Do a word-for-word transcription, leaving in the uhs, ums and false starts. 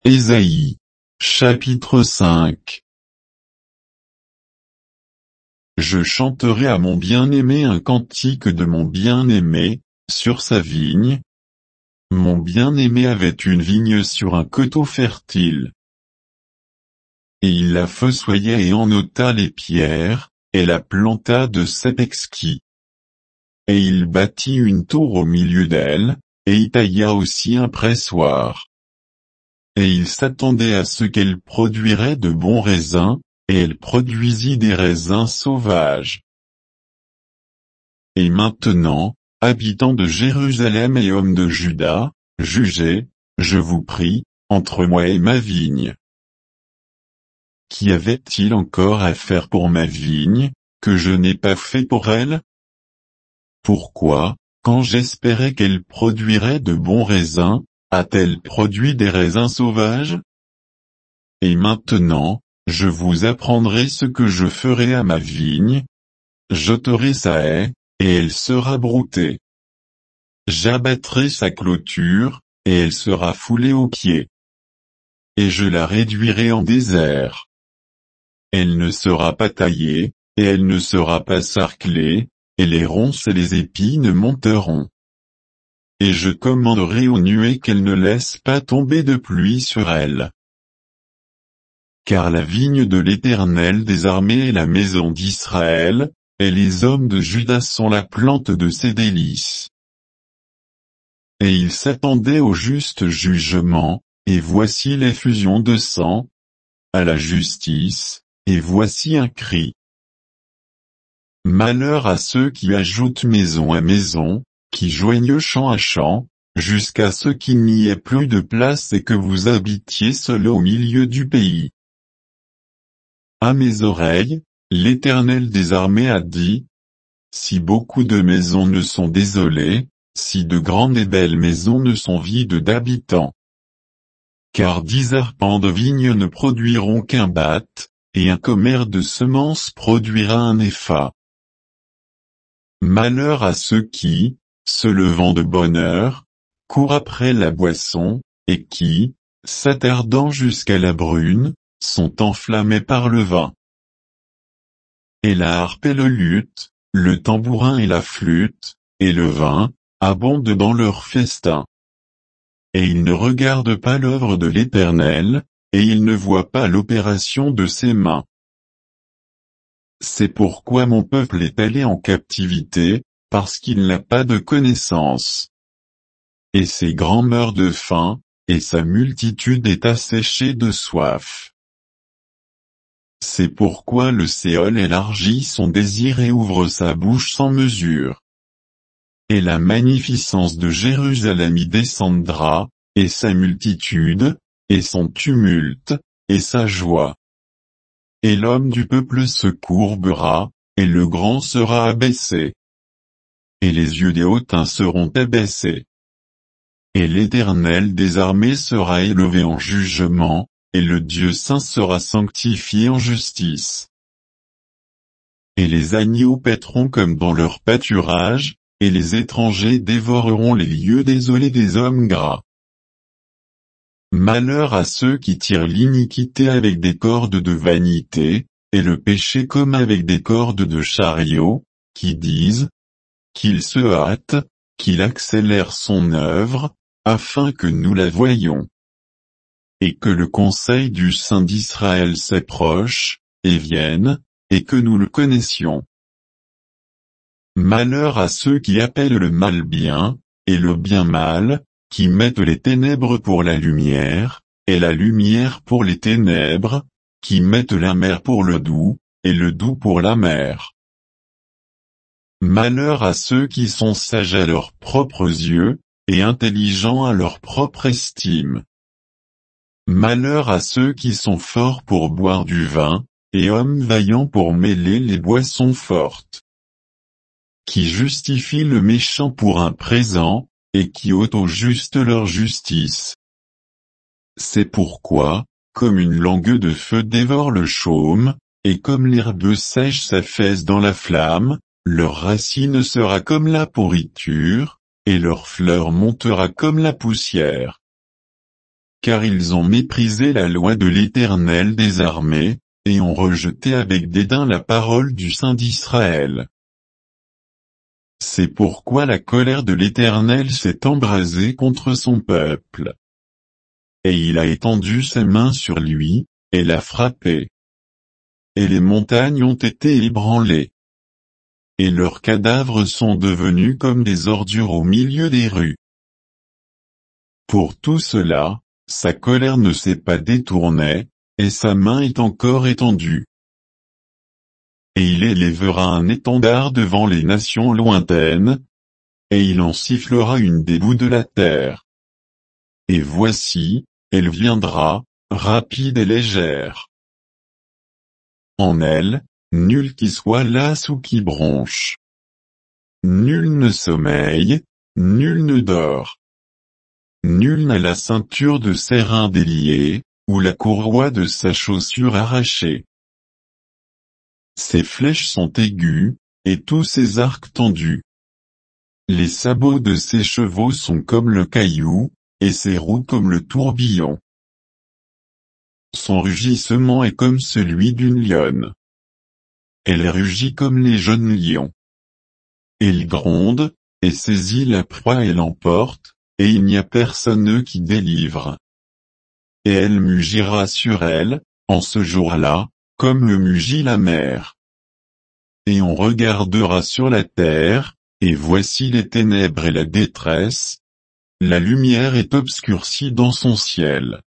Ésaïe. Chapitre cinq. Je chanterai à mon bien-aimé un cantique de mon bien-aimé, sur sa vigne. Mon bien-aimé avait une vigne sur un coteau fertile. Et il la fossoya et en ôta les pierres, et la planta de sept exquis. Et il bâtit une tour au milieu d'elle, et y tailla aussi un pressoir. Et il s'attendait à ce qu'elle produirait de bons raisins, et elle produisit des raisins sauvages. Et maintenant, habitants de Jérusalem et hommes de Juda, jugez, je vous prie, entre moi et ma vigne. Qu'y avait-il encore à faire pour ma vigne, que je n'ai pas fait pour elle? Pourquoi, quand j'espérais qu'elle produirait de bons raisins, a-t-elle produit des raisins sauvages? Et maintenant, je vous apprendrai ce que je ferai à ma vigne. J'ôterai sa haie, et elle sera broutée. J'abattrai sa clôture, et elle sera foulée aux pieds. Et je la réduirai en désert. Elle ne sera pas taillée, et elle ne sera pas sarclée, et les ronces et les épines monteront. Et je commanderai aux nuées qu'elles ne laissent pas tomber de pluie sur elle. Car la vigne de l'Éternel des armées est la maison d'Israël, et les hommes de Juda sont la plante de ses délices. Et il s'attendait au juste jugement, et voici l'effusion de sang, à la justice, et voici un cri. Malheur à ceux qui ajoutent maison à maison, qui joignent champ à champ, jusqu'à ce qu'il n'y ait plus de place et que vous habitiez seul au milieu du pays. À mes oreilles, l'Éternel des armées a dit, si beaucoup de maisons ne sont désolées, si de grandes et belles maisons ne sont vides d'habitants. Car dix arpents de vignes ne produiront qu'un bath, et un commère de semences produira un épha. Malheur à ceux qui, se levant de bonne heure, courent après la boisson, et qui, s'attardant jusqu'à la brune, sont enflammés par le vin. Et la harpe et le luth, le tambourin et la flûte, et le vin, abondent dans leur festin. Et ils ne regardent pas l'œuvre de l'Éternel, et ils ne voient pas l'opération de ses mains. C'est pourquoi mon peuple est allé en captivité, parce qu'il n'a pas de connaissance. Et ses grands meurent de faim, et sa multitude est asséchée de soif. C'est pourquoi le Séol élargit son désir et ouvre sa bouche sans mesure. Et la magnificence de Jérusalem y descendra, et sa multitude, et son tumulte, et sa joie. Et l'homme du peuple se courbera, et le grand sera abaissé. Et les yeux des hautains seront abaissés. Et l'Éternel des armées sera élevé en jugement, et le Dieu saint sera sanctifié en justice. Et les agneaux paîtront comme dans leur pâturage, et les étrangers dévoreront les lieux désolés des hommes gras. Malheur à ceux qui tirent l'iniquité avec des cordes de vanité, et le péché comme avec des cordes de chariot, qui disent, qu'il se hâte, qu'il accélère son œuvre, afin que nous la voyions. Et que le conseil du Saint d'Israël s'approche, et vienne, et que nous le connaissions. Malheur à ceux qui appellent le mal bien, et le bien mal, qui mettent les ténèbres pour la lumière, et la lumière pour les ténèbres, qui mettent l'amer pour le doux, et le doux pour l'amer. Malheur à ceux qui sont sages à leurs propres yeux, et intelligents à leur propre estime. Malheur à ceux qui sont forts pour boire du vin, et hommes vaillants pour mêler les boissons fortes. Qui justifient le méchant pour un présent, et qui ôtent au juste leur justice. C'est pourquoi, comme une langue de feu dévore le chaume, et comme l'herbe sèche s'affaisse dans la flamme, leur racine sera comme la pourriture, et leur fleur montera comme la poussière. car ils ont méprisé la loi de l'Éternel des armées, et ont rejeté avec dédain la parole du Saint d'Israël. C'est pourquoi la colère de l'Éternel s'est embrasée contre son peuple. Et il a étendu ses mains sur lui, et l'a frappé. Et les montagnes ont été ébranlées. Et leurs cadavres sont devenus comme des ordures au milieu des rues. Pour tout cela, sa colère ne s'est pas détournée, et sa main est encore étendue. Et il élèvera un étendard devant les nations lointaines, et il en sifflera une des bouts de la terre. Et voici, elle viendra, rapide et légère. En elle, nul qui soit las ou qui bronche. Nul ne sommeille, nul ne dort. Nul n'a la ceinture de ses reins déliée, ou la courroie de sa chaussure arrachée. Ses flèches sont aiguës, et tous ses arcs tendus. Les sabots de ses chevaux sont comme le caillou, et ses roues comme le tourbillon. Son rugissement est comme celui d'une lionne. Elle rugit comme les jeunes lions. Elle gronde, et saisit la proie et l'emporte, et il n'y a personne qui délivre. Et elle mugira sur elle, en ce jour-là, comme le mugit la mer. Et on regardera sur la terre, et voici les ténèbres et la détresse. La lumière est obscurcie dans son ciel.